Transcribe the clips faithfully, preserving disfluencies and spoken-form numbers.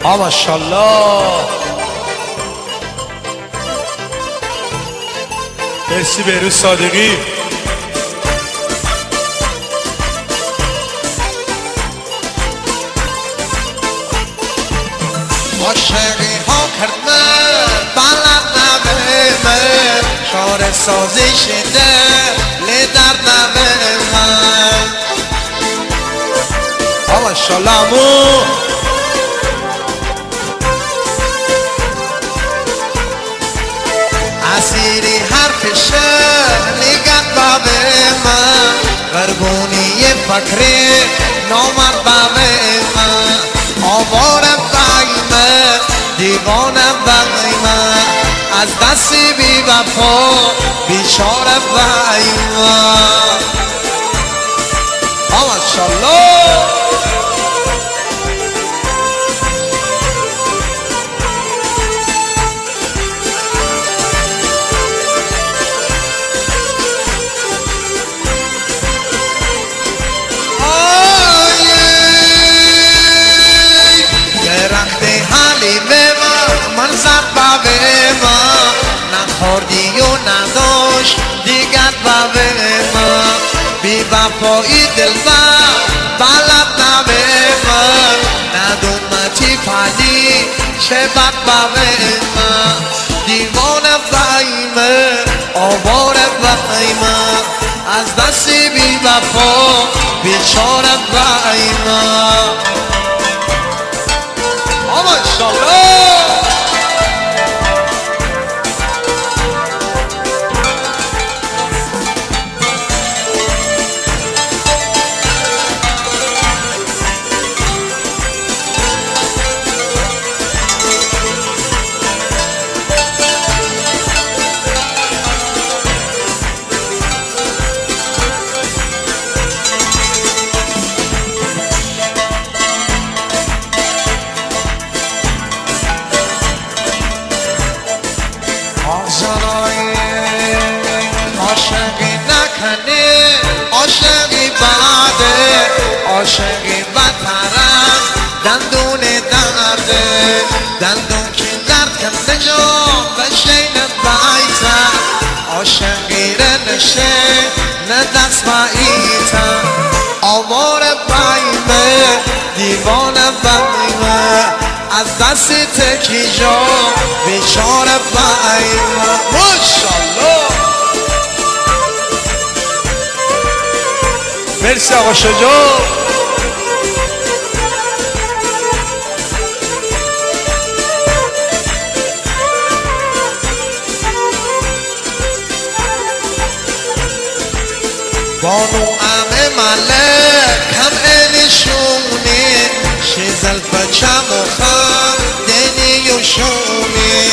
ها ماشاءالله. مرسی بهروز صادقی. عاشقی ها کرد من بلد نبه من شار سازی شده لی درد نبه من ها ماشاءالله امو. اسیری حرفشه نگت بابه من غربونی فکری نامد بابه من آوار بایمه دیوانه بایمه از دستی بی وفا بیچاره بایمه ها ماشاءالله. منظر بابه ما نخوردی و نداشت دیگر بابه ما بی وفایی دل ما بلد نبه ما ندومتی پدی چه بد بابه ما دیوانه بایمه آواره بایمه از دستی بی وفا بیچاره بایمه ماشاءالله. عاشقی نکنی عاشقی بعده عاشقی بدترم دندون درده دندون که درد کنده جا بشین بایتم عاشقی رنشه نه دست بایتم آوار بایمه دیوانه بایمه از دستی تکی جا بیچاره بایمه ماشاءالله. مرسی آقا شجاع. بانو امه ملک هم ایلشونی شیزل بچم و خم دنی و شونی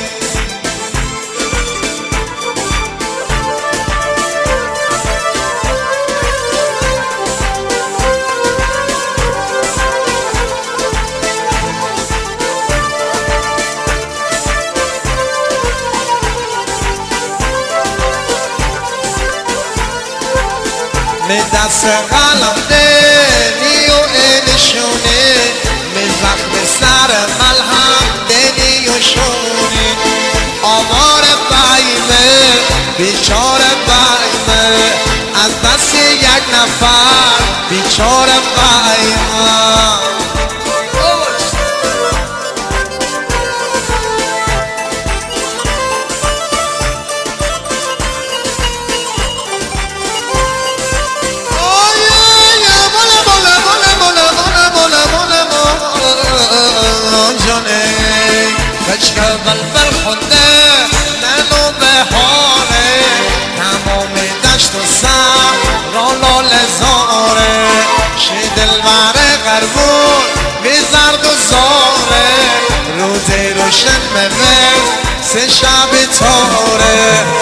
می دست قلم دنی و ایلشونی می زخم سر ملهم دنی و شونی آوار بایمه بیچاره بایمه از دست یک نفر بیچاره بایمه کشک بلبل خونده ننو بهاره تمام دشت و سر را لاله زاره شی دلبر غربون بی زرد و زاره روز روشن ممز سه شب تاره